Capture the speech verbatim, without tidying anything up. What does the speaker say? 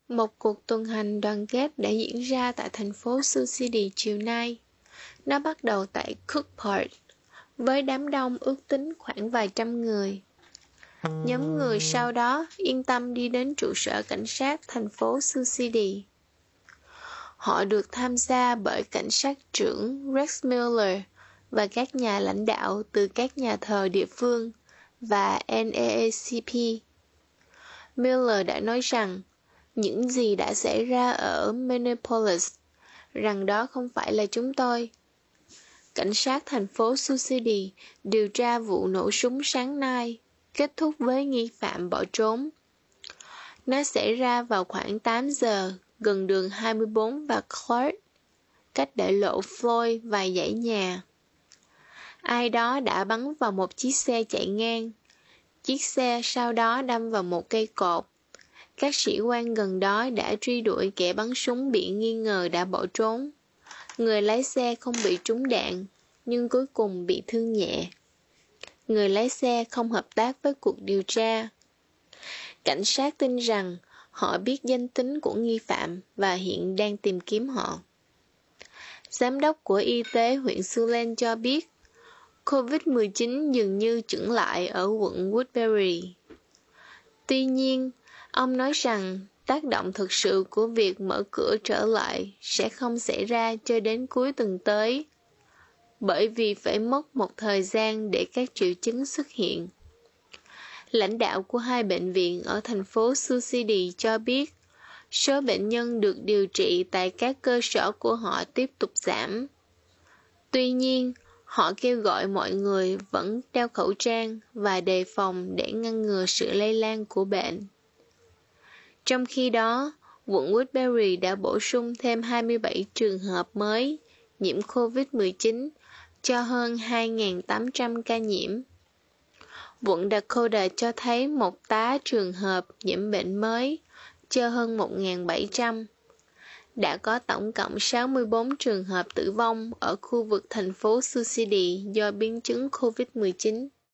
Một cuộc tuần hành đoàn kết đã diễn ra tại thành phố Sioux City chiều nay. Nó bắt đầu tại Cook Park, với đám đông ước tính khoảng vài trăm người. Nhóm người sau đó yên tâm đi đến trụ sở cảnh sát thành phố Sioux City. Họ được tham gia bởi cảnh sát trưởng Rex Miller và các nhà lãnh đạo từ các nhà thờ địa phương và N double A C P. Miller đã nói rằng những gì đã xảy ra ở Minneapolis, rằng đó không phải là chúng tôi. Cảnh sát thành phố Sioux City điều tra vụ nổ súng sáng nay, kết thúc với nghi phạm bỏ trốn. Nó xảy ra vào khoảng tám giờ, gần đường hai mươi bốn và Clark, cách đại lộ Floyd vài dãy nhà. Ai đó đã bắn vào một chiếc xe chạy ngang. Chiếc xe sau đó đâm vào một cây cột. Các sĩ quan gần đó đã truy đuổi kẻ bắn súng bị nghi ngờ đã bỏ trốn. Người lái xe không bị trúng đạn, nhưng cuối cùng bị thương nhẹ. Người lái xe không hợp tác với cuộc điều tra. Cảnh sát tin rằng họ biết danh tính của nghi phạm và hiện đang tìm kiếm họ. Giám đốc của y tế huyện Siouxland cho biết covid mười chín dường như chững lại ở quận Woodbury. Tuy nhiên, ông nói rằng tác động thực sự của việc mở cửa trở lại sẽ không xảy ra cho đến cuối tuần tới, bởi vì phải mất một thời gian để các triệu chứng xuất hiện. Lãnh đạo của hai bệnh viện ở thành phố Sioux City cho biết số bệnh nhân được điều trị tại các cơ sở của họ tiếp tục giảm. Tuy nhiên, họ kêu gọi mọi người vẫn đeo khẩu trang và đề phòng để ngăn ngừa sự lây lan của bệnh. Trong khi đó, quận Woodbury đã bổ sung thêm hai mươi bảy trường hợp mới nhiễm covid mười chín cho hơn hai nghìn tám trăm ca nhiễm. Quận Dakota cho thấy một tá trường hợp nhiễm bệnh mới cho hơn một nghìn bảy trăm. Đã có tổng cộng sáu mươi bốn trường hợp tử vong ở khu vực thành phố Sioux City do biến chứng covid mười chín.